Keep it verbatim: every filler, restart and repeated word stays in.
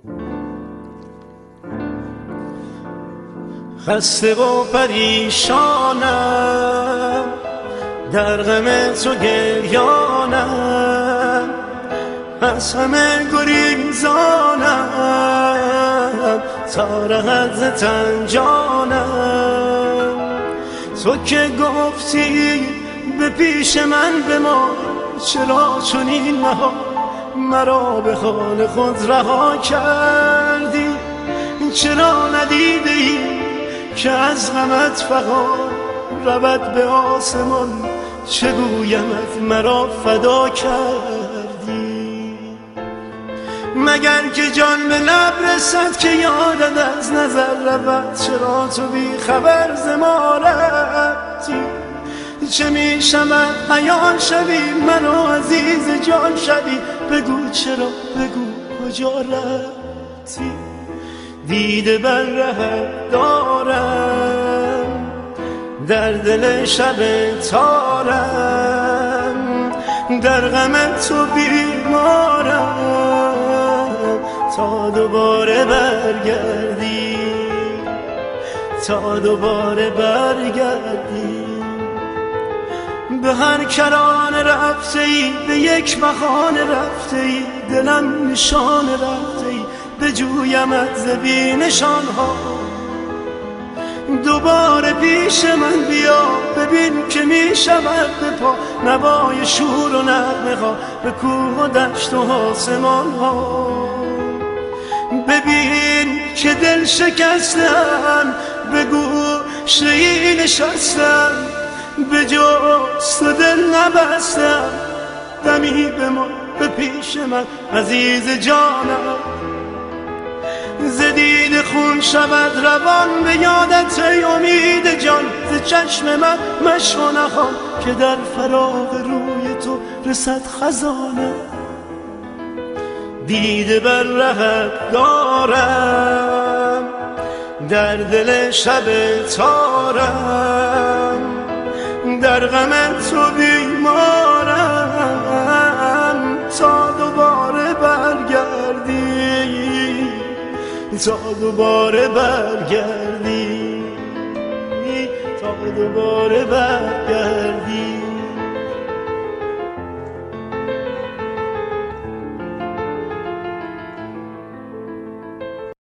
خسته و پریشانم، در غم تو گریانم، از همه گریزانم تا رهد ز تن جانم. تو که گفتی به پیش من بمان، چرا چنین نهان مرا به حال خود رها کردی؟ چرا ندیده ای که از غمت فغان رود به آسمان؟ چه گویمت مرا فدا کردی؟ مگر که جان به لب رسد که یادت از نظر رود؟ چرا تو بی خبر ز ما رفتی؟ چه می شود عیان شوی منو عزیز جان شوی؟ بگو چرا، بگو کجا رفتی؟ دیده بر رهت دارم، در دل شب تارم، در غم تو بیمارم تا دوباره برگردی، تا دوباره برگردی. به هر کرانه رفته ای، به یک بهانه رفته ای، دلم نشانه رفته ای، به جویمت ز بی نشان ها. دوباره پیش من بیا، ببین که می شود به پا نوای شور و نغمه ها به کوه و دشت و آسمان ها. ببین که دل شکستم، به گوشه ای نشستم، به جست دل نبستم. دمی به ما به پیش من عزیز جانم، ز دیده خون شود روان به یادت ای امید جان. ز چشم من مشو نخوان که در فراق روی تو رسد خزانه. دیده بر رهت دارم، در دل شب تارم، در غم تو بیمارم تا دوباره برگردی، تا دوباره برگردی، تا دوباره برگردی.